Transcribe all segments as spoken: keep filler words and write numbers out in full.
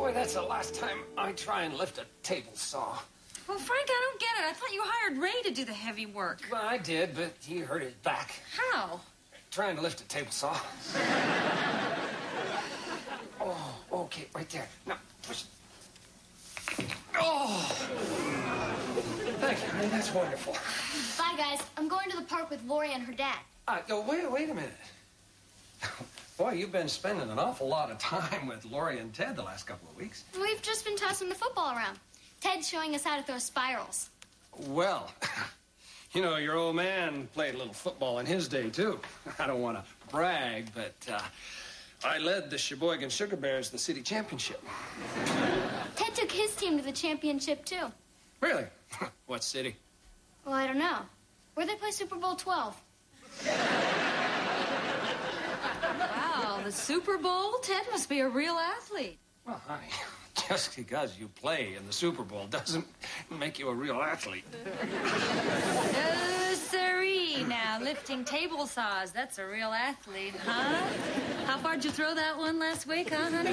Boy, that's the last time I try and lift a table saw. Well, Frank, I don't get it. I thought you hired Ray to do the heavy work. Well, I did, but he hurt his back. How? Trying to lift a table saw. Oh, okay, right there. Now, push. Oh! Thank you, honey. That's wonderful. Bye, guys. I'm going to the park with Lori and her dad. Uh, oh, wait, wait a minute. Boy, you've been spending an awful lot of time with Lori and Ted the last couple of weeks. We've just been tossing the football around. Ted's showing us how to throw spirals. Well, you know, your old man played a little football in his day, too. I don't want to brag, but uh, I led the Sheboygan Sugar Bears to the city championship. Ted took his team to the championship, too. Really? What city? Well, I don't know. Where'd they play Super Bowl twelve? Wow, the Super Bowl? Ted must be a real athlete. Well, honey, just because you play in the Super Bowl doesn't make you a real athlete. Uh, siree, now, lifting table saws. That's a real athlete, huh? How far'd you throw that one last week, huh, honey?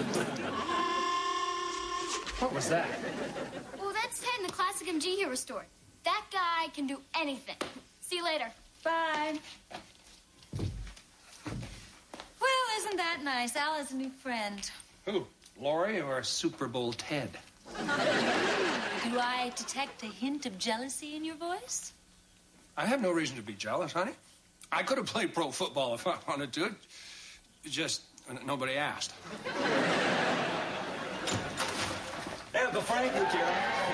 What was that? Well, that's Ted in the Classic M G he restored. That guy can do anything. See you later. Bye. Well, isn't that nice? Al has a new friend. Who? Lori or Super Bowl Ted? Do I detect a hint of jealousy in your voice? I have no reason to be jealous, honey. I could have played pro football if I wanted to. Just nobody asked. Hey, Uncle Frank, look here.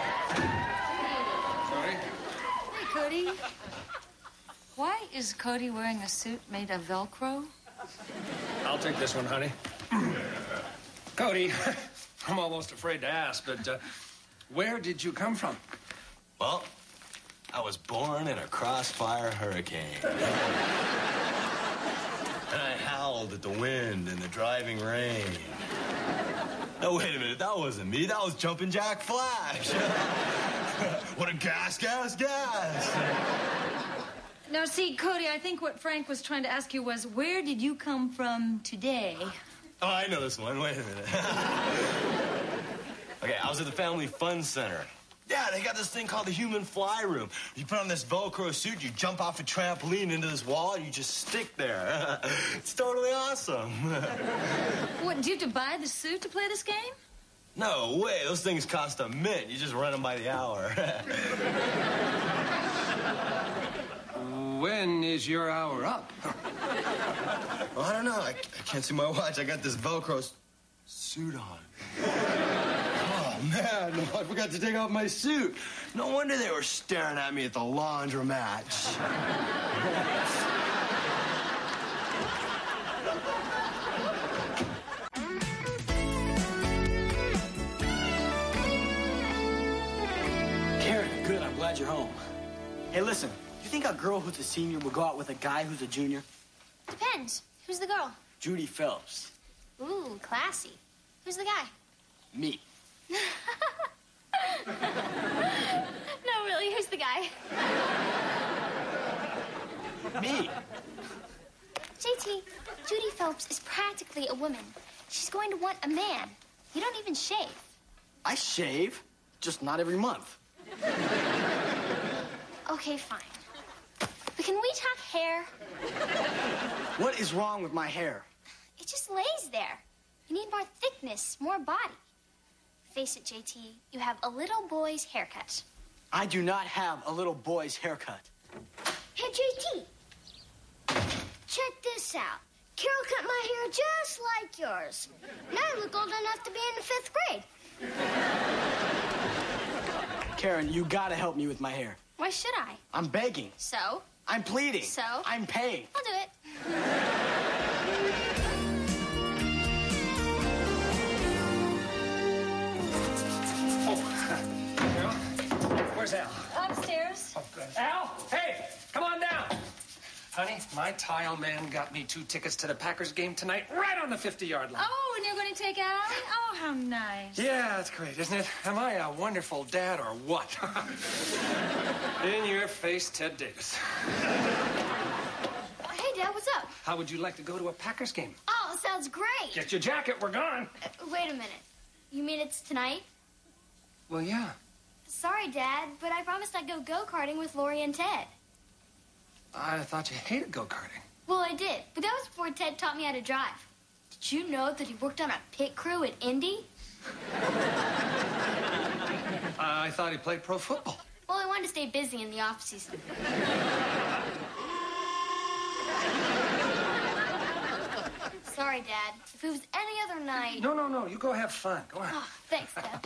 Sorry? Hey, Cody. Why is Cody wearing a suit made of Velcro? I'll take this one, honey. Cody, I'm almost afraid to ask, but uh, where did you come from? Well, I was born in a crossfire hurricane. And I howled at the wind and the driving rain. No, wait a minute, that wasn't me. That was Jumpin' Jack Flash. What a gas, gas, gas. Now, see, Cody, I think what Frank was trying to ask you was, where did you come from today? Oh, I know this one. Wait a minute. Okay, I was at the Family Fun Center. Yeah, they got this thing called the Human Fly Room. You put on this Velcro suit, you jump off a trampoline into this wall, and you just stick there. It's totally awesome. What, did you have to buy the suit to play this game? No way, those things cost a mint. You just run them by the hour. When is your hour up? Well, I don't know. I, I can't see my watch. I got this Velcro s- suit on. Oh, man, no, I forgot to take off my suit. No wonder they were staring at me at the laundromat. Karen, good. I'm glad you're home. Hey, listen. You think a girl who's a senior would go out with a guy who's a junior? Depends. Who's the girl? Judy Phelps. Ooh, classy. Who's the guy? Me. No, really, who's the guy? Me. J T, Judy Phelps is practically a woman. She's going to want a man. You don't even shave. I shave, just not every month. Okay, fine. But can we talk hair? What is wrong with my hair? It just lays there. You need more thickness, more body. Face it, J T, you have a little boy's haircut. I do not have a little boy's haircut. Hey, J T. Check this out. Carol cut my hair just like yours. Now I look old enough to be in the fifth grade. Karen, you gotta help me with my hair. Why should I? I'm begging. So? I'm pleading. So? I'm paying. I'll do it. Oh, Carol, where's Al? Upstairs. Oh, good. Al, hey, come on down. Honey, my tile man got me two tickets to the Packers game tonight, right on the fifty-yard line. Oh, and you're going to take Allie? Oh, how nice. Yeah, that's great, isn't it? Am I a wonderful dad or what? In your face, Ted Davis. Hey, Dad, what's up? How would you like to go to a Packers game? Oh, sounds great. Get your jacket, we're gone. Uh, wait a minute. You mean it's tonight? Well, yeah. Sorry, Dad, but I promised I'd go go-karting with Lori and Ted. I thought you hated go-karting. Well, I did, but that was before Ted taught me how to drive. Did you know that he worked on a pit crew at Indy? I thought he played pro football. Well, I wanted to stay busy in the off-season. Sorry, Dad. If it was any other night... No, no, no. You go have fun. Go on. Oh, thanks, Dad.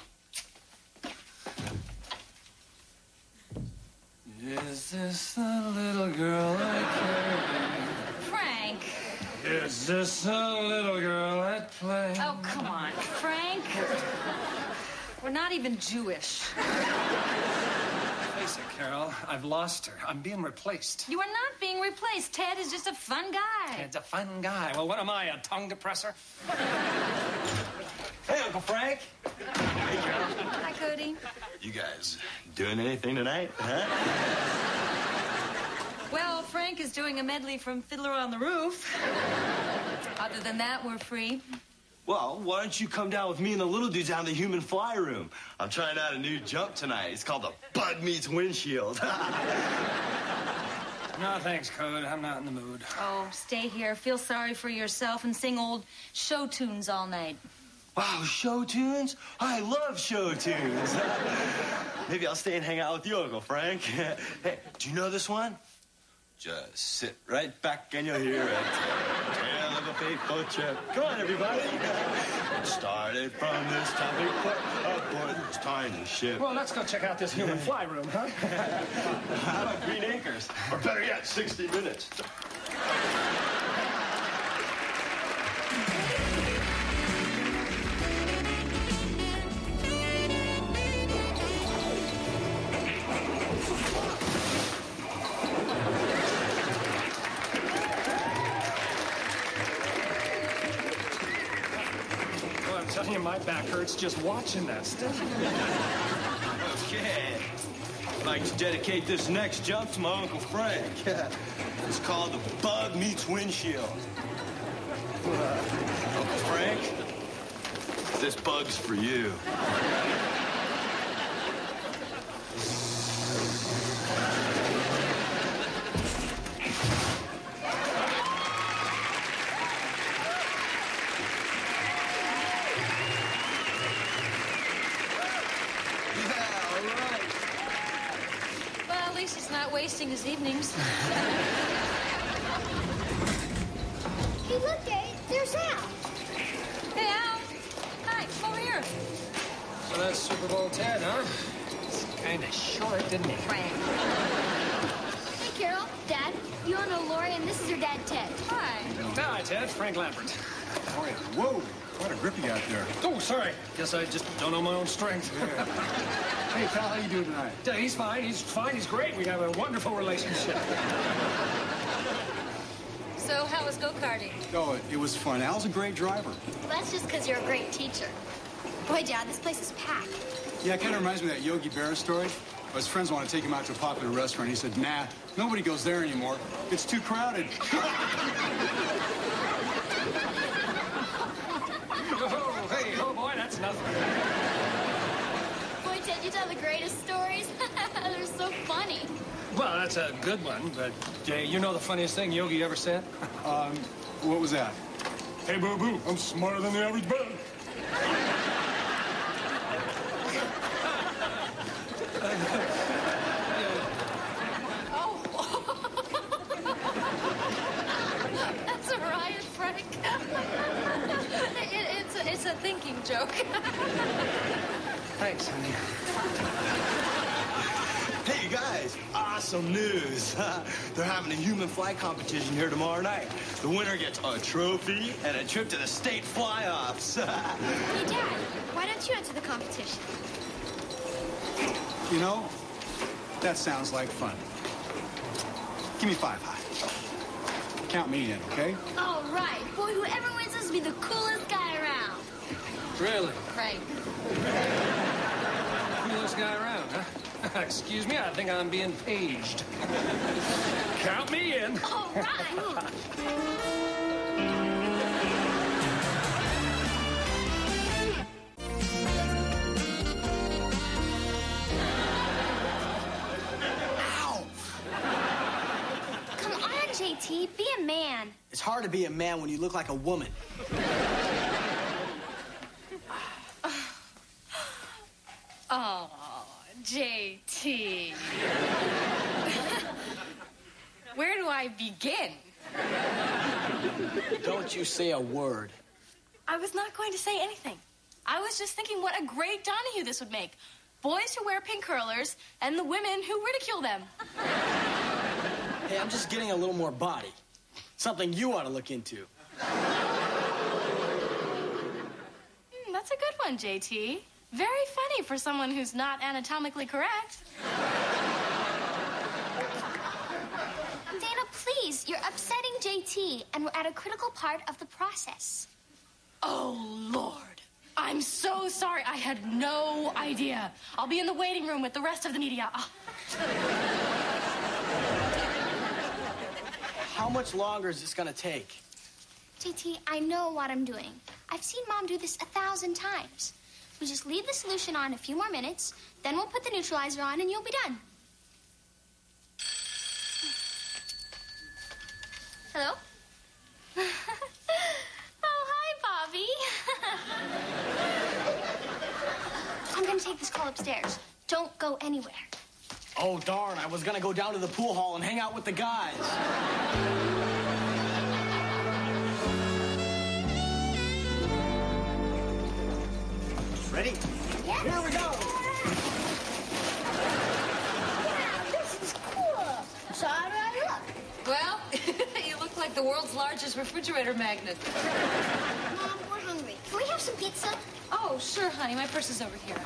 Is this the little girl I carry? Frank. Is this the little girl at play? Oh, come on, Frank. We're not even Jewish. Face it, Carol. I've lost her. I'm being replaced. You are not being replaced. Ted is just a fun guy. Ted's a fun guy. Well, what am I, a tongue depressor? Hey, Uncle Frank. Hey, Carol. Hi, Cody. You guys doing anything tonight, huh? Well, Frank is doing a medley from Fiddler on the Roof. Other than that, we're free. Well, why don't you come down with me and the little dudes down in the human fly room? I'm trying out a new jump tonight. It's called the Bug Meets Windshield. No, thanks, Code. I'm not in the mood. Oh, stay here, feel sorry for yourself, and sing old show tunes all night. Wow, show tunes? I love show tunes. Maybe I'll stay and hang out with you, Uncle Frank. Hey, do you know this one? Just sit right back and you'll hear it. Tale of a faithful trip. Come on, everybody. Started from this topic, but aboard this tiny ship. Well, let's go check out this human fly room, huh? How about Green Acres? Or better yet, sixty minutes. My back hurts just watching that stuff. Okay. I'd like to dedicate this next jump to my Uncle Frank. It's called the Bug Meets Windshield. Uh, Uncle Frank, this bug's for you. He's not wasting his evenings. Hey, look, Dave. There's Al. Hey, Al. Hi, come over here. So that's Super Bowl Ted, huh? He's kind of short, didn't he? Frank. Hey, Carol. Dad, you all know Lori, and this is her dad, Ted. Hi. Hi, Ted. Frank Lambert. Oh, yeah. Whoa, what a grip you got there. Oh, sorry. Guess I just don't know my own strength. Yeah. Hey, pal, how you doing tonight? Yeah, he's fine. He's fine. He's great. We have a wonderful relationship. So, how was go-karting? Oh, it, it was fun. Al's a great driver. Well, that's just because you're a great teacher. Boy, Dad, this place is packed. Yeah, it kind of reminds me of that Yogi Berra story. His friends want to take him out to a popular restaurant. He said, nah, nobody goes there anymore. It's too crowded. Oh, hey, oh, boy, that's nothing. Boy, Ted, you tell the greatest stories. They're so funny. Well, that's a good one, but uh, you know the funniest thing Yogi ever said? Um, what was that? Hey, boo-boo, I'm smarter than the average bug. Oh. That's a riot, Frank. it, it's, a, it's a thinking joke. Thanks, honey. Hey, you guys, awesome news. They're having a human fly competition here tomorrow night. The winner gets a trophy and a trip to the state fly-offs. Hey, Dad, why don't you enter the competition? You know, that sounds like fun. Give me five high. Count me in, okay? All right. Boy, whoever wins this will be the coolest guy around. Really? Frank. Coolest guy around, huh? Excuse me, I think I'm being paged. Count me in. All right. a man. It's hard to be a man when you look like a woman. Oh, J T. Where do I begin? Don't you say a word. I was not going to say anything. I was just thinking what a great Donahue this would make. Boys who wear pink curlers and the women who ridicule them. Hey, I'm just getting a little more body. Something you ought to look into. Hmm, that's a good one, J T. Very funny for someone who's not anatomically correct. Dana, please, you're upsetting J T, and we're at a critical part of the process. Oh, Lord. I'm so sorry. I had no idea. I'll be in the waiting room with the rest of the media. Oh. How much longer is this gonna take? J T, I know what I'm doing. I've seen Mom do this a thousand times. We just leave the solution on a few more minutes, then we'll put the neutralizer on and you'll be done. Hello? Oh, hi, Bobby. I'm gonna take this call upstairs. Don't go anywhere. Oh, darn, I was gonna go down to the pool hall and hang out with the guys. Ready? Yeah. Here we go. Wow, this is cool. So how do I look? Well, you look like the world's largest refrigerator magnet. Mom, we're hungry. Can we have some pizza? Oh, sure, honey. My purse is over here.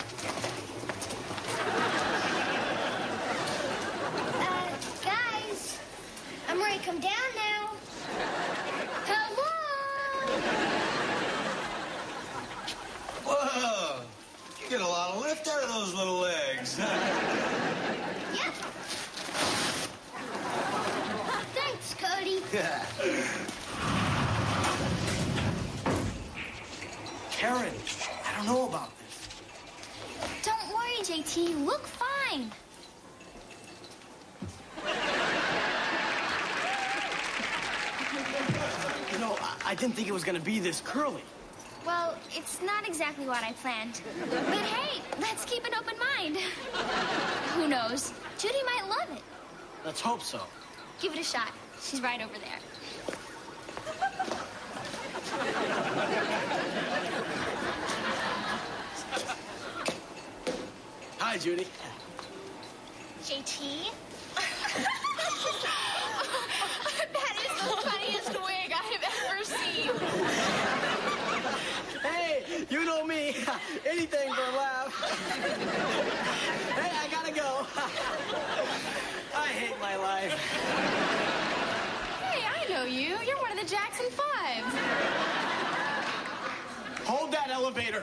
Uh, guys, I'm ready to come down now. Hello? Whoa! You get a lot of lift out of those little legs. Yep. Thanks, Cody. Karen, I don't know about this. Don't worry, J T. You look fine. You know, I, I didn't think it was gonna be this curly. Well, it's not exactly what I planned. But hey, let's keep an open mind. Who knows? Judy might love it. Let's hope so. Give it a shot. She's right over there. Hi, Judy. J T? That is the funniest wig I have ever seen. Hey, you know me. Anything for a laugh. Hey, I gotta go. I hate my life. Hey, I know you. You're one of the Jackson Five. Hold that elevator.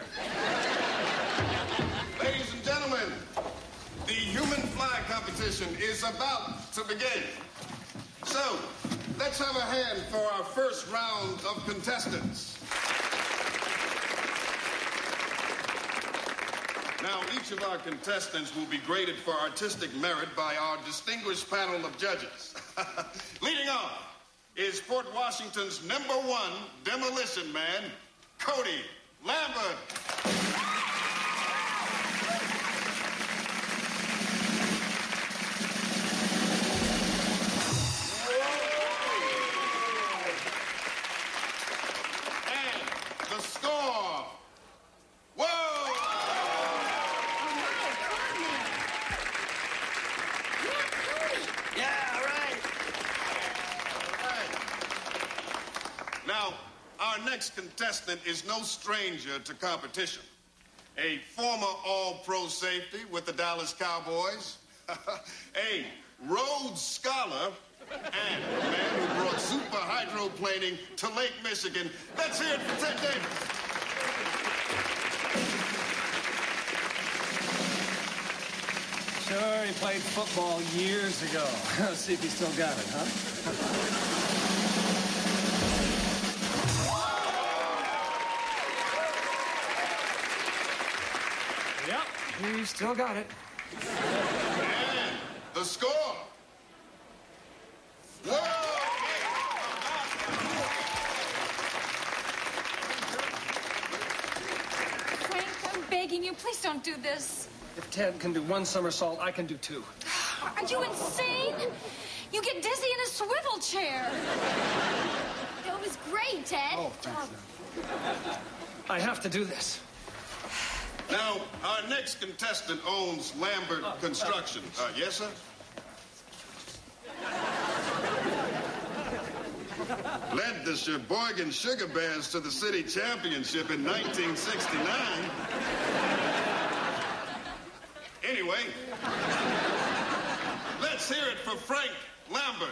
Ladies and gentlemen, the human fly competition is about to begin. So, let's have a hand for our first round of contestants. Now, each of our contestants will be graded for artistic merit by our distinguished panel of judges. Leading off is Port Washington's number one demolition man, Cody Lambert. And the score. Whoa! Yeah, right. Now, our next contestant is no stranger to competition. A former all-pro safety with the Dallas Cowboys, a Rhodes Scholar, and a man who brought super hydroplaning to Lake Michigan. Let's hear it for Ted Davis. Sure, he played football years ago. Let's see if he still got it, huh? Yep, he still got it. And the score. Whoa! please don't do this. If Ted can do one somersault, I can do two. Are you insane? You get dizzy in a swivel chair. That was great, Ted. Oh, thanks. I have to do this. Now, our next contestant owns Lambert Construction. Uh, yes, sir? Led the Sheboygan Sugar Bears to the city championship in nineteen sixty-nine. Anyway, let's hear it for Frank Lambert.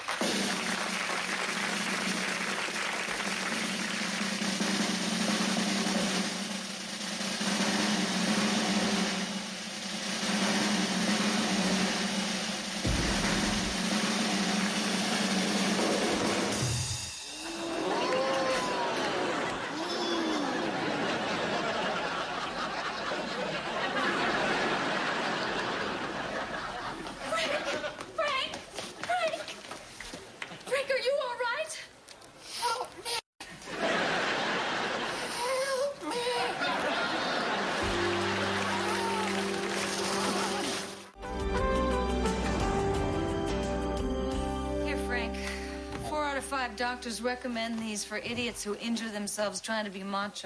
Five doctors recommend these for idiots who injure themselves trying to be macho.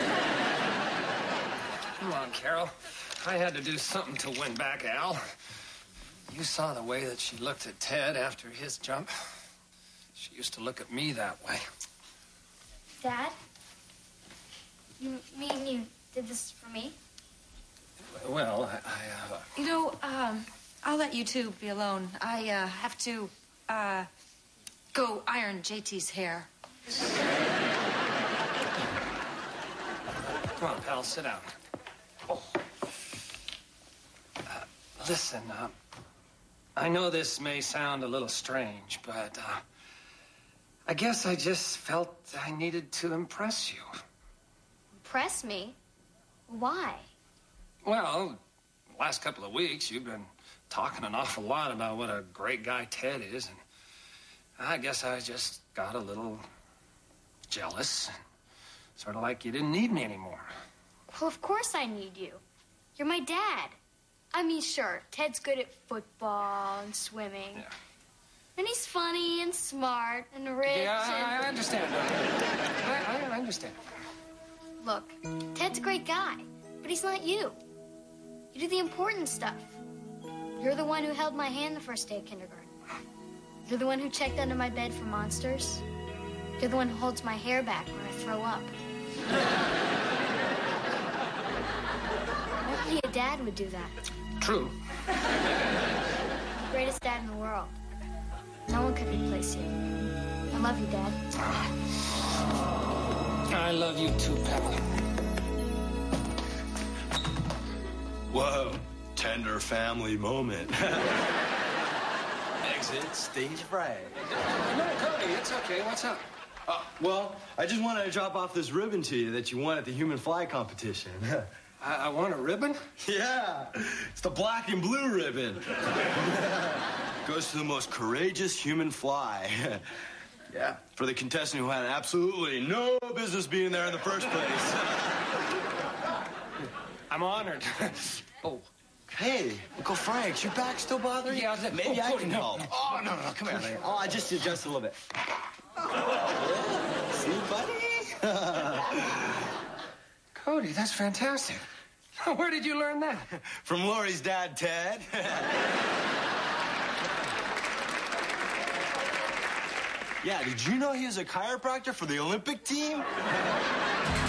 Come on, Carol. I had to do something to win back Al. You saw the way that she looked at Ted after his jump. She used to look at me that way. Dad? You mean you did this for me? Well, I... I uh... You know, um, I'll let you two be alone. I, uh, have to, uh... go iron J T's hair. Come on, pal, sit down. Oh. Uh, listen, uh, I know this may sound a little strange, but uh, I guess I just felt I needed to impress you. Impress me? Why? Well, the last couple of weeks, you've been talking an awful lot about what a great guy Ted is, and I guess I just got a little jealous. Sort of like you didn't need me anymore. Well, of course I need you. You're my dad. I mean, sure, Ted's good at football and swimming. Yeah. And he's funny and smart and rich Yeah, I, and... I understand. I, I understand. Look, Ted's a great guy, but he's not you. You do the important stuff. You're the one who held my hand the first day of kindergarten. You're the one who checked under my bed for monsters. You're the one who holds my hair back when I throw up. Only a dad would do that. True. The greatest dad in the world. No one could replace you. I love you, Dad. I love you too, Pebble. Whoa, tender family moment. Exit stage fright. No, Cody, it's okay. What's up? Uh, well, I just wanted to drop off this ribbon to you that you won at the Human Fly competition. I, I want a ribbon? Yeah, it's the black and blue ribbon. Goes to the most courageous human fly. Yeah, for the contestant who had absolutely no business being there in the first place. I'm honored. Oh. Hey, Uncle Frank, your back still bothering you? Yeah, maybe oh, I Cody, can no, help. no. Oh, no, no, no, come here. Man. Oh, I just adjust a little bit. Oh, see, buddy? Cody, that's fantastic. Where did you learn that? From Lori's dad, Ted. Yeah, did you know he was a chiropractor for the Olympic team?